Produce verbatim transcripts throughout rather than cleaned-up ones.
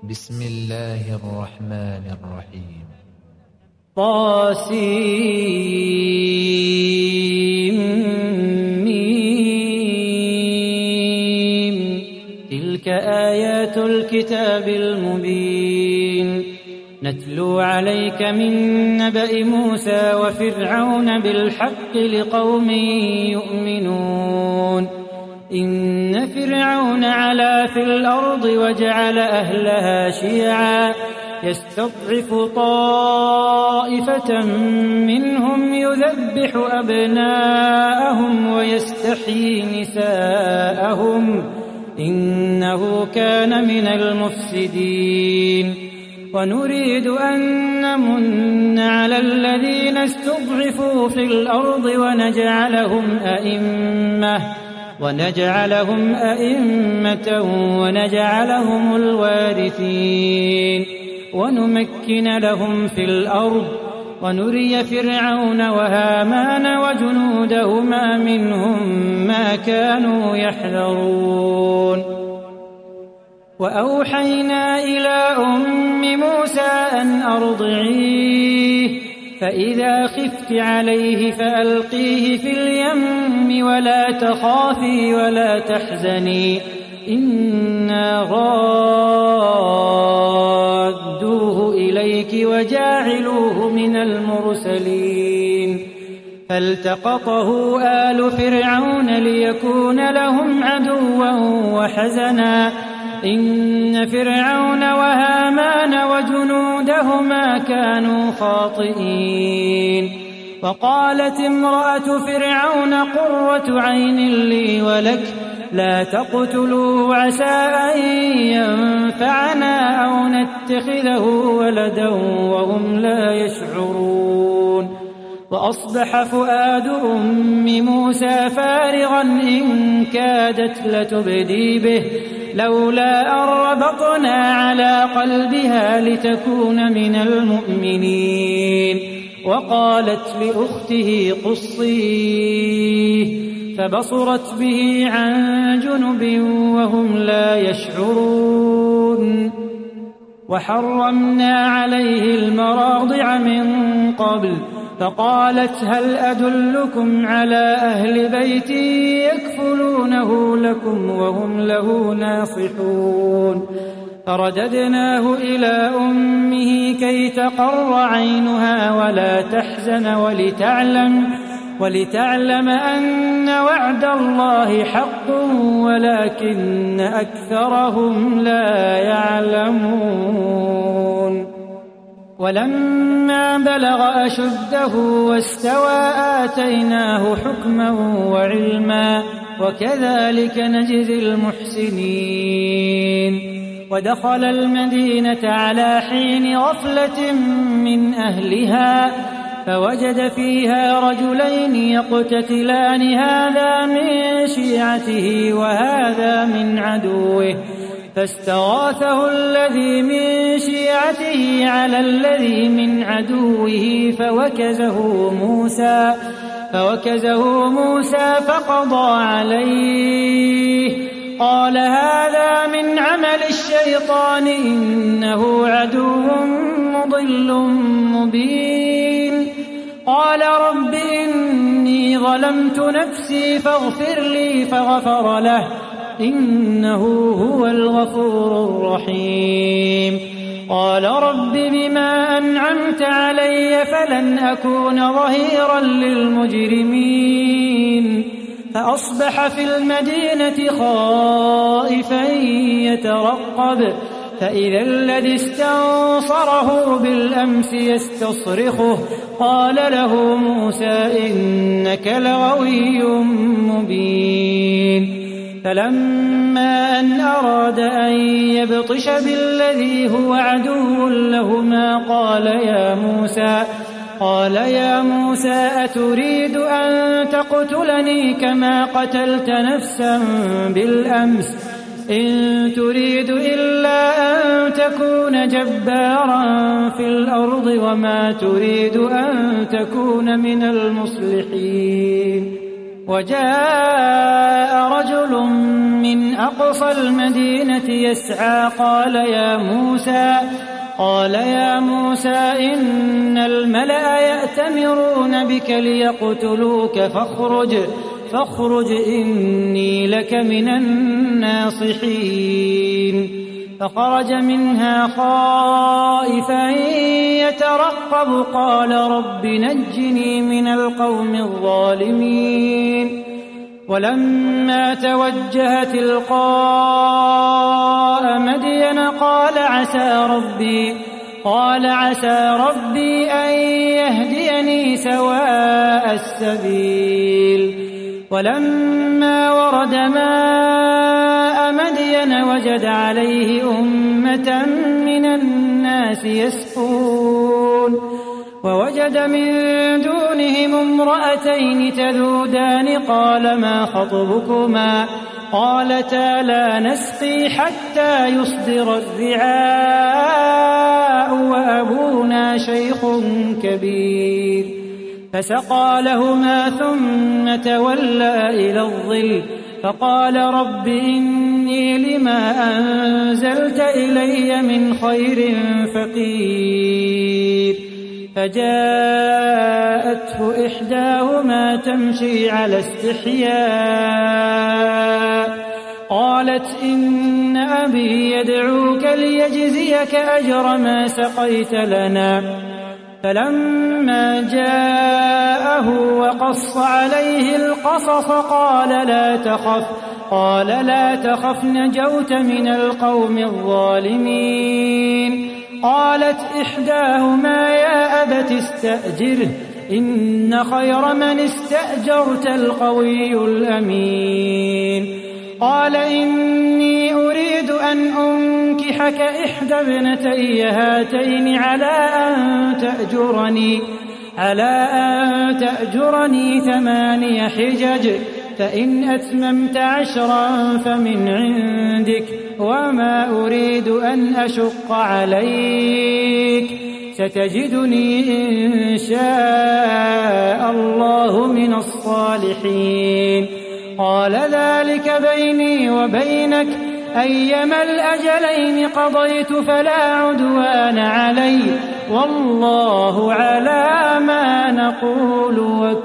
بسم الله الرحمن الرحيم. طاسيم. تلك آيات الكتاب المبين. نتلو عليك من نبأ موسى وفرعون بالحق لقوم يؤمنون. إن فرعون علا في الأرض وجعل أهلها شيعا يستضعف طائفة منهم يذبح أبناءهم ويستحيي نساءهم إنه كان من المفسدين. ونريد أن نمن على الذين استضعفوا في الأرض ونجعلهم أئمة ونجعلهم أئمة ونجعلهم الوارثين ونمكن لهم في الأرض ونري فرعون وهامان وجنودهما منهم ما كانوا يحذرون. وأوحينا إلى أم موسى أن أرضعيه فإذا خفت عليه فألقيه في اليم ولا تخافي ولا تحزني إنا رادوه إليك وجاعلوه من المرسلين. فالتقطه آل فرعون ليكون لهم عدوا وحزنا إن فرعون وهامان وجنودهما كانوا خاطئين. وقالت امرأة فرعون قرة عين لي ولك لا تقتلوه عسى أن ينفعنا أو نتخذه ولدا وهم لا يشعرون. وأصبح فؤاد أم موسى فارغا إن كادت لتبدي به لولا أن ربطنا على قلبها لتكون من المؤمنين. وقالت لأخته قصيه فبصرت به عن جنب وهم لا يشعرون. وحرمنا عليه المراضع من قبل فقالت هل أدلكم على أهل بيت يكفلونه لكم وهم له ناصحون. فرددناه إلى أمه كي تقر عينها ولا تحزن ولتعلم, ولتعلم أن وعد الله حق ولكن أكثرهم لا يعلمون. ولما بلغ أشده واستوى آتيناه حكما وعلما وكذلك نجزي المحسنين. ودخل المدينة على حين غفلة من أهلها فوجد فيها رجلين يقتتلان هذا من شيعته وهذا من عدوه فاستغاثه الذي من شيعته على الذي من عدوه فوكزه موسى فوكزه موسى فقضى عليه قال هذا من عمل الشيطان إنه عدو مضل مبين. قال رب إني ظلمت نفسي فاغفر لي فغفر له إنه هو الغفور الرحيم. قال رب بما أنعمت علي فلن أكون ظهيرا للمجرمين. فأصبح في المدينة خائفا يترقب فإذا الذي استنصره بالأمس يستصرخه قال له موسى إنك لغوي مبين. فلما أن أراد أن يبطش بالذي هو عدو لهما قال يا موسى قال يا موسى أتريد أن تقتلني كما قتلت نفسا بالأمس إن تريد إلا أن تكون جبارا في الأرض وما تريد أن تكون من المصلحين. وجاء رجل من أقصى المدينة يسعى قال يا موسى قال يا موسى إن الملأ يأتمرون بك ليقتلوك فاخرج فاخرج إني لك من الناصحين. فخرج منها خائفا يترقب قال رب نجني من القوم الظالمين. ولما توجه تلقاء مدين قال عسى ربي قال عسى ربي أن يهديني سواء السبيل. ولما ورد ماء مدين وجد عليه أمة من الناس يسقون ووجد من دونهم امرأتين تذودان قال ما خطبكما قالتا لا نسقي حتى يصدر الرعاء وأبونا شيخ كبير. فسقى لهما ثم تولى إلى الظل فقال رب إني لما أنزلت إلي من خير فقير. فجاءته إحداهما تمشي على استحياء قالت إن أبي يدعوك ليجزيك أجر ما سقيت لنا. فلما جاءه وقص عليه القصص قال لا تخف قال لا تخف نجوت من القوم الظالمين. قالت إحداهما يا أبت استأجره إن خير من استأجرت القوي الأمين. قال إني أريد أن أنكحك إحدى ابنتي هاتين على أن تأجرني على أن تأجرني ثماني حجج فإن أتممت عشرا فمن عندك وما أريد أن أشق عليك ستجدني إن شاء الله من الصالحين. قال ذلك بيني وبينك أيما الأجلين قضيت فلا عدوان علي والله على ما نقول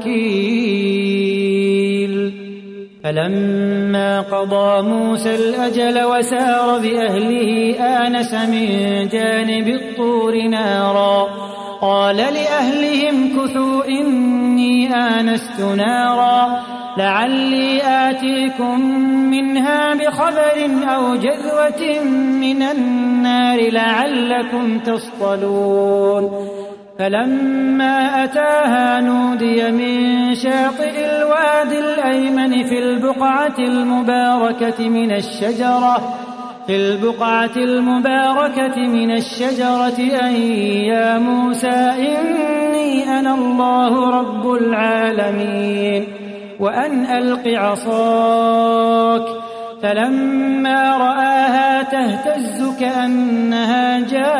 وكيل. فلما قضى موسى الأجل وسار بأهله آنس من جانب الطور نارا قال لأهلهم كثوا إني آنست نارا لعلي آتيكم منها بخبر أو جذوة من النار لعلكم تصطلون. فلما أتاها نودي من شاطئ الوادي الأيمن في البقعة المباركة من الشجرة في البقعة المباركة من الشجرة أن يا موسى إني أنا الله رب العالمين وأن ألق عصاك. فلما رآها تهتز كأنها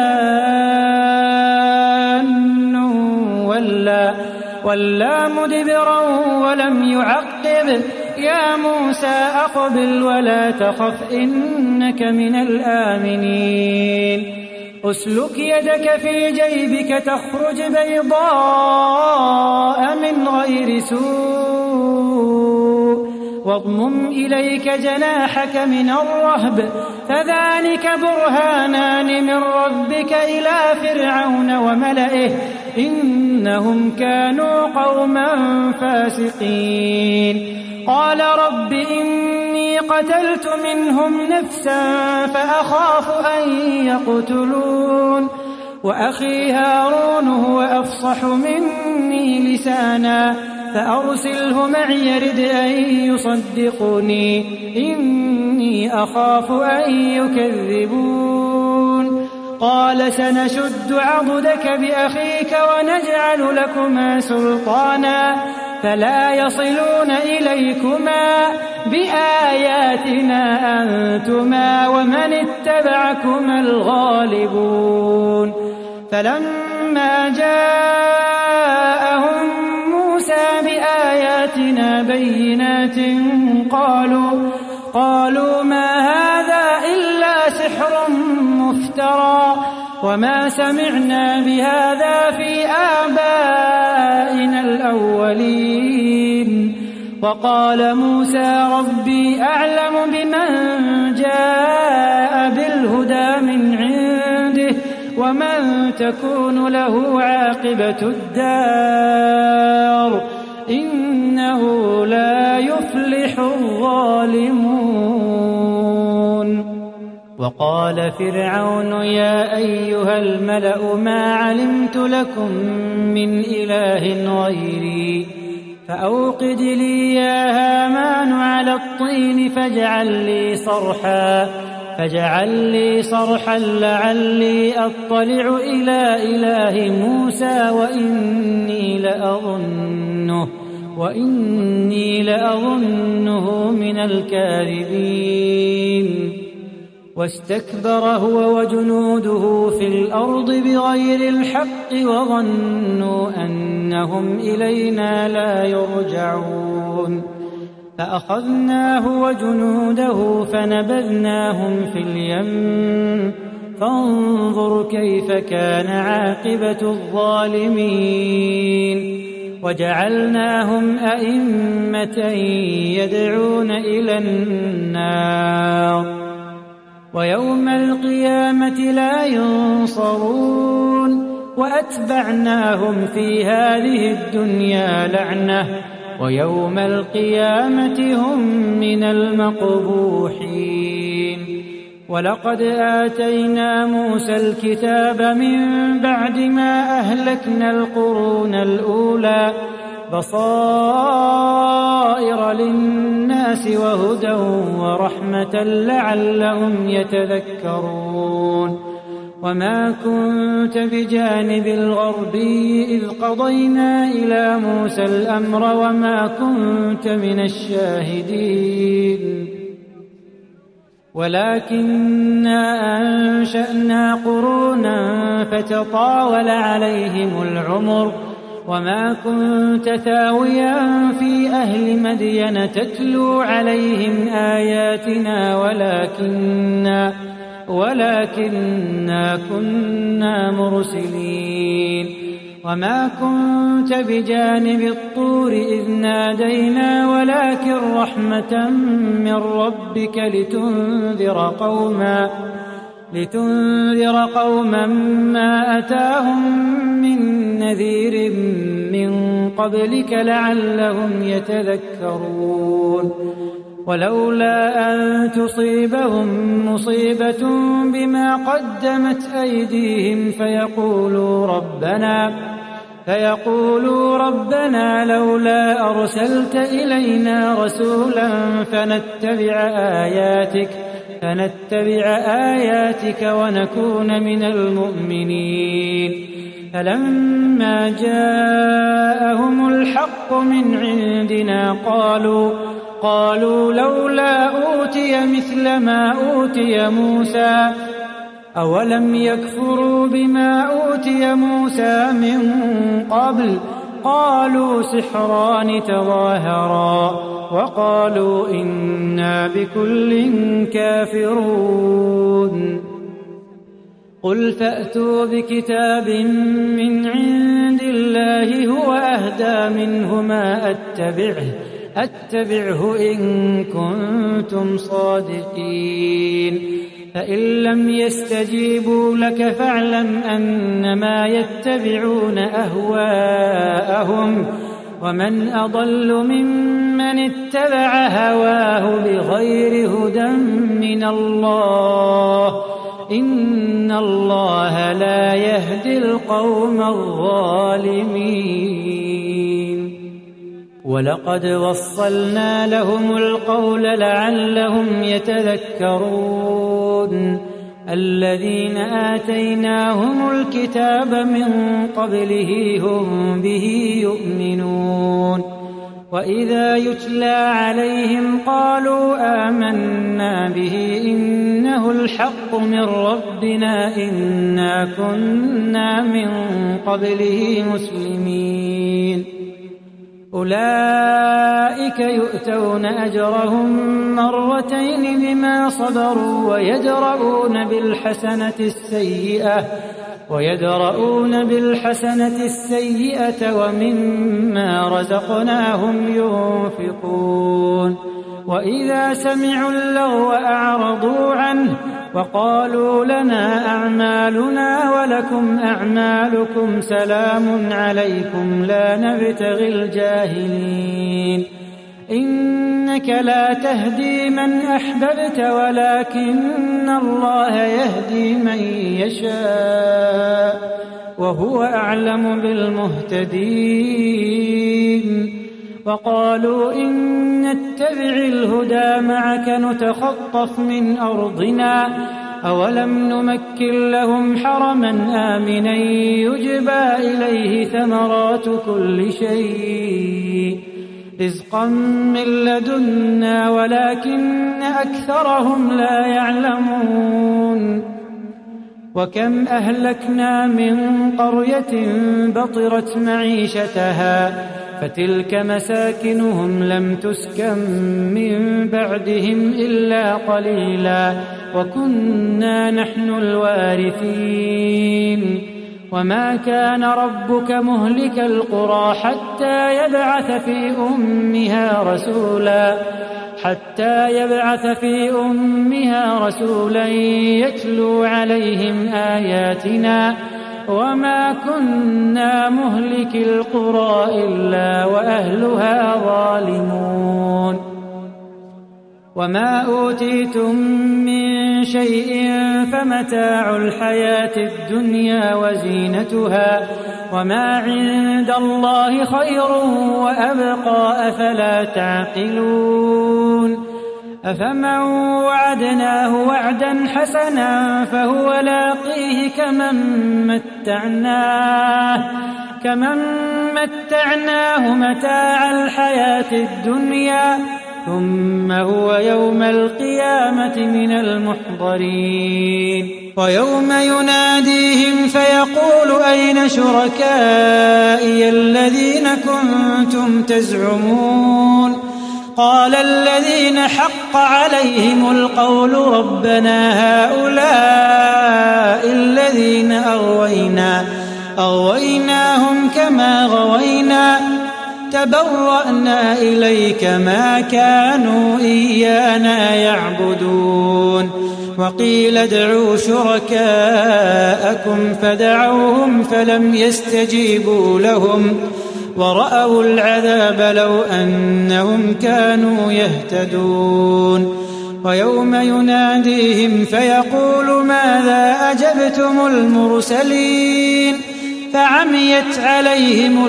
جان ولا, ولا مدبرا ولم يعقب يا موسى أقبل ولا تخف إنك من الآمنين. أسلك يدك في جيبك تخرج بيضاء من غير سوء واضمم إليك جناحك من الرهب فذلك برهانان من ربك إلى فرعون وملئه إنهم كانوا قوما فاسقين. قال رب إني قتلت منهم نفسا فأخاف أن يقتلون وأخي هارون هو أفصح مني لسانا فأرسله معي يرد أن يصدقني إني أخاف أن يكذبون. قال سنشد عضدك بأخيك ونجعل لكما سلطانا فلا يصلون إليكما بآياتنا أنتما ومن اتبعكما الغالبون. فلما جاءهم موسى بآياتنا بينات قالوا قالوا ما هذا إلا سحر مفترى وما سمعنا بهذا في آبائنا الأولين. وقال موسى ربي أعلم بمن جاء بالهدى من عنده ومن تكون له عاقبة الدار إنه لا يفلح الظالمون. وقال فرعون يا أيها الملأ ما علمت لكم من إله غيري فأوقد لي يا هامان على الطين فاجعل لي صرحا فاجعل لي صرحا لعلي أطلع إلى إله موسى وإني لأظنه وإني لأظنه من الكاذبين. واستكبر هو وجنوده في الأرض بغير الحق وظنوا أنهم إلينا لا يرجعون. فأخذناه وجنوده فنبذناهم في اليم فانظر كيف كان عاقبة الظالمين. وجعلناهم أئمة يدعون إلى النار ويوم القيامة لا ينصرون. وأتبعناهم في هذه الدنيا لعنة ويوم القيامة هم من المقبوحين. ولقد آتينا موسى الكتاب من بعد ما أهلكنا القرون الأولى بصائر للناس وهدى ورحمة لعلهم يتذكرون. وما كنت بجانب الغربي إذ قضينا إلى موسى الأمر وما كنت من الشاهدين ولكننا أنشأنا قرونا فتطاول عليهم العمر وما كنت ثاويا في أهل مدين تتلو عليهم آياتنا ولكننا ولكننا كنا مرسلين. وما كنت بجانب الطور إذ نادينا ولكن رحمة من ربك لتنذر قوما لتنذر قوما ما أتاهم من نذير من قبلك لعلهم يتذكرون. ولولا أن تصيبهم مصيبة بما قدمت أيديهم فيقولوا ربنا فيقولوا ربنا لولا أرسلت إلينا رسولا فنتبع آياتك فنتبع آياتك ونكون من المؤمنين. فلما جاءهم الحق من عندنا قالوا قالوا لولا أوتي مثل ما أوتي موسى أولم يكفروا بما أوتي موسى من قبل قالوا سحران تظاهرا وقالوا إنا بكل كافرون. قل فأتوا بكتاب من عند الله هو أهدى منهما أتبعه أتبعه إن كنتم صادقين. فإن لم يستجيبوا لك فاعلم أنما يتبعون أهواءهم ومن أضل ممن اتبع هواه بغير هدى من الله إن الله لا يهدي القوم الظالمين. ولقد وصلنا لهم القول لعلهم يتذكرون. الذين آتيناهم الكتاب من قبله هم به يؤمنون. وإذا يتلى عليهم قالوا آمنا به إنه الحق من ربنا إنا كنا من قبله مسلمين. أولئك يؤتون أجرهم مرتين بما صبروا ويدرؤون بالحسنة السيئة ويدرؤون بالحسنة السيئة ومما رزقناهم ينفقون وإذا سمعوا اللغو أعرضوا عنه وقالوا لنا أعمالنا ولكم أعمالكم سلام عليكم لا نبتغي الجاهلين إنك لا تهدي من أحببت ولكن الله يهدي من يشاء وهو أعلم بالمهتدين وقالوا إن نتبع الهدى معك نتخطف من أرضنا أولم نمكن لهم حرما آمنا يجبى إليه ثمرات كل شيء رزقا من لدنا ولكن أكثرهم لا يعلمون وكم أهلكنا من قرية بطرت معيشتها فتلك مساكنهم لم تسكن من بعدهم إلا قليلا وكنا نحن الوارثين وما كان ربك مهلك القرى حتى يبعث في أمها رسولا حتى يبعث في أمها رسولا يتلو عليهم آياتنا وما كنا مهلك القرى إلا وأهلها ظالمون وما أوتيتم من شيء فمتاع الحياة الدنيا وزينتها وما عند الله خير وأبقى أفلا تعقلون أفمن وعدناه وعدا حسنا فهو لاقيه كمن متعناه كمن متعناه متاع الحياة الدنيا ثم هو يوم القيامة من المحضرين ويوم يناديهم فيقول أين شركائي الذين كنتم تزعمون قال الذين حق عليهم القول ربنا هؤلاء الذين أغوينا أغويناهم كما غوينا تبرأنا إليك ما كانوا إيانا يعبدون وقيل ادعوا شركاءكم فدعوهم فلم يستجيبوا لهم ورأوا العذاب لو أنهم كانوا يهتدون ويوم يناديهم فيقول ماذا أجبتم المرسلين فعميت عليهم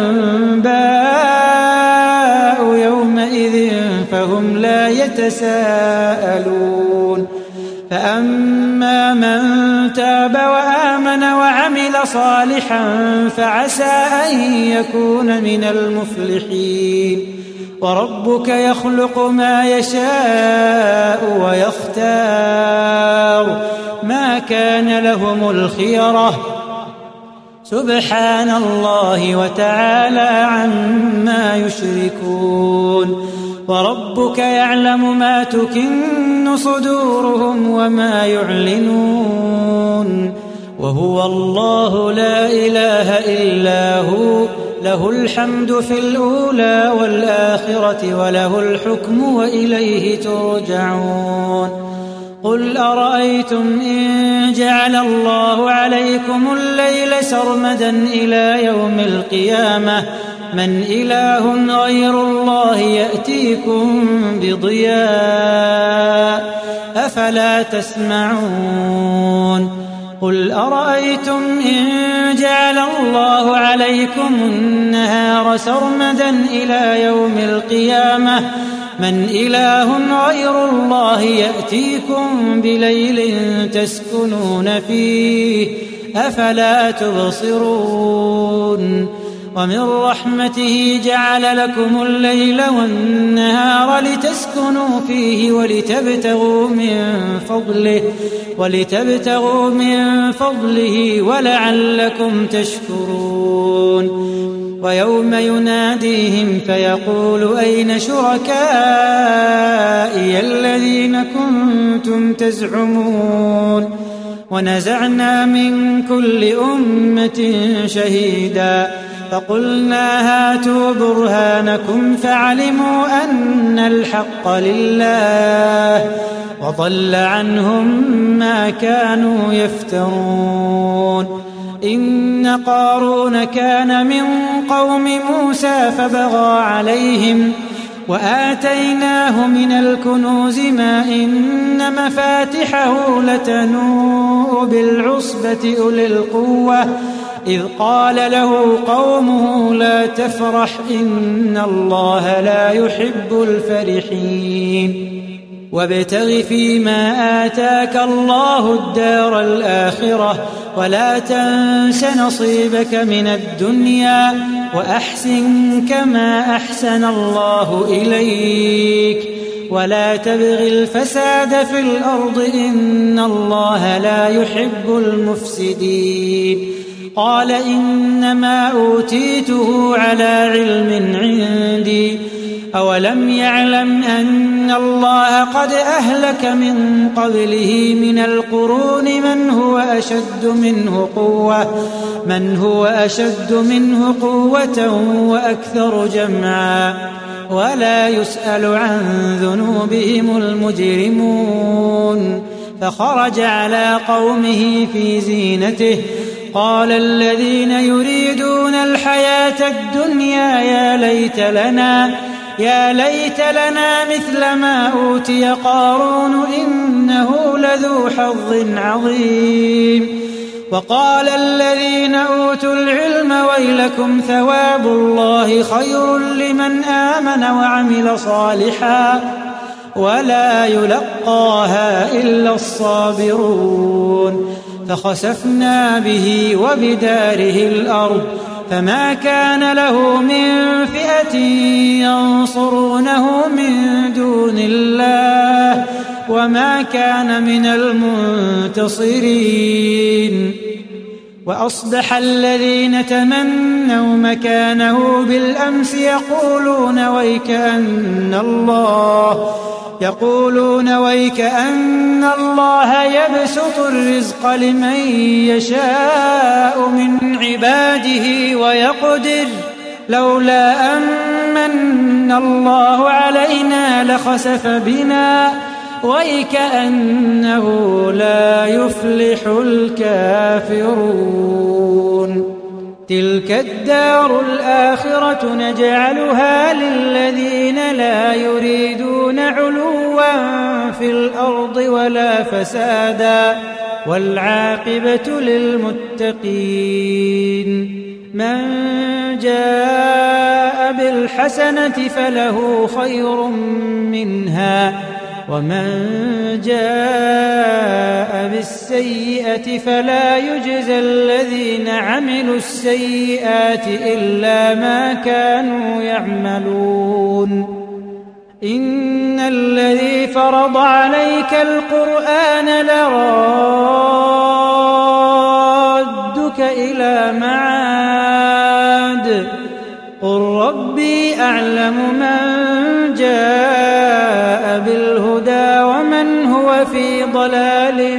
الأنباء يومئذ فهم لا يتساءلون فأما من تاب وآمن وعمل صالحا فعسى أن يكون من المفلحين وربك يخلق ما يشاء ويختار ما كان لهم الخيرة سبحان الله وتعالى عما يشركون وربك يعلم ما تكن صدورهم وما يعلنون وهو الله لا إله إلا هو له الحمد في الأولى والآخرة وله الحكم وإليه ترجعون قل أرأيتم إن جعل الله عليكم الليل سرمدا إلى يوم القيامة من إله غير الله يأتيكم بضياء أفلا تسمعون قل أرأيتم إن جعل الله عليكم النهار سرمدا إلى يوم القيامة من إله غير الله يأتيكم بليل تسكنون فيه أفلا تبصرون ومن رحمته جعل لكم الليل والنهار لتسكنوا فيه ولتبتغوا من فضله ولتبتغوا من فضله ولعلكم تشكرون ويوم يناديهم فيقول أين شركائي الذين كنتم تزعمون ونزعنا من كل أمة شهيدا فقلنا هاتوا برهانكم فعلموا أن الحق لله وضل عنهم ما كانوا يفترون إن قارون كان من قوم موسى فبغى عليهم وآتيناه من الكنوز ما إن مفاتحه لتنوء بالعصبة أولي القوة إذ قال له قومه لا تفرح إن الله لا يحب الفرحين وابتغ فيما آتاك الله الدار الآخرة ولا تنس نصيبك من الدنيا وأحسن كما أحسن الله إليك ولا تبغ الفساد في الأرض إن الله لا يحب المفسدين قال إنما أوتيته على علم عندي أولم يعلم أن الله قد أهلك من قبله من القرون من هو أشد منه قوة من هو أشد منه قوة وأكثر جمعا ولا يسأل عن ذنوبهم المجرمون فخرج على قومه في زينته قال الذين يريدون الحياة الدنيا يا ليت لنا يا ليت لنا مثل ما أوتي قارون إنه لذو حظ عظيم وقال الذين أوتوا العلم ويلكم ثواب الله خير لمن آمن وعمل صالحا ولا يلقاها إلا الصابرون فخسفنا به وبداره الأرض فما كان له من فئة ينصرونه من دون الله وما كان من المنتصرين وأصبح الذين تمنوا مكانه بالأمس يقولون ويكأن الله يقولون ويكأن الله يبسط الرزق لمن يشاء من عباده ويقدر لولا أمن الله علينا لخسف بنا ويكأنه لا يفلح الكافرون تلك الدار الآخرة نجعلها للذين لا يريدون علوا في الأرض ولا فسادا والعاقبة للمتقين من جاء بالحسنة فله خير منها ومن جاء بالسيئة فلا يجزى الذين عملوا السيئات إلا ما كانوا يعملون إن الذي فرض عليك القرآن لرادك إلى معاد قل ربي أعلم من جاء بالهدى ومن هو في ضلال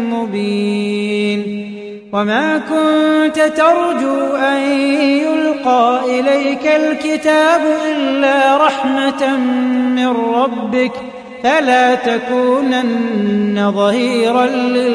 مبين وما كنت ترجو أن يلقى إليك الكتاب إلا رحمة من ربك فلا تكونن ظهيرا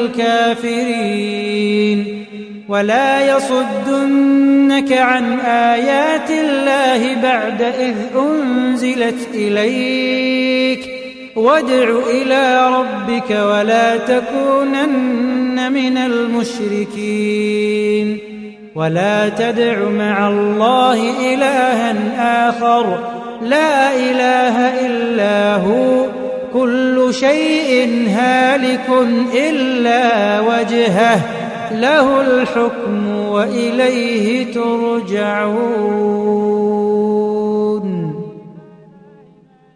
للكافرين ولا يصدنك عن آيات الله بعد إذ أنزلت إليك وادع إلى ربك ولا تكونن من المشركين ولا تدع مع الله إلها آخر لا إله إلا هو كل شيء هالك إلا وجهه له الحكم وإليه ترجعون.